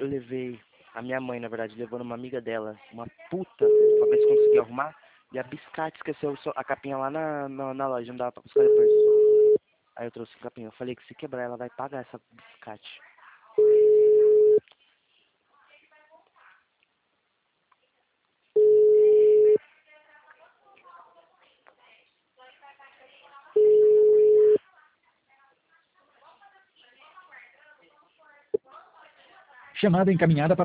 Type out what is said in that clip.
eu levei, a minha mãe, na verdade, levou numa amiga dela, uma puta, pra ver se conseguia arrumar. E a Biscate esqueceu a capinha lá na loja, não dava pra buscar depois. Aí eu trouxe a capinha, eu falei que se quebrar ela vai pagar essa Biscate. Chamada encaminhada para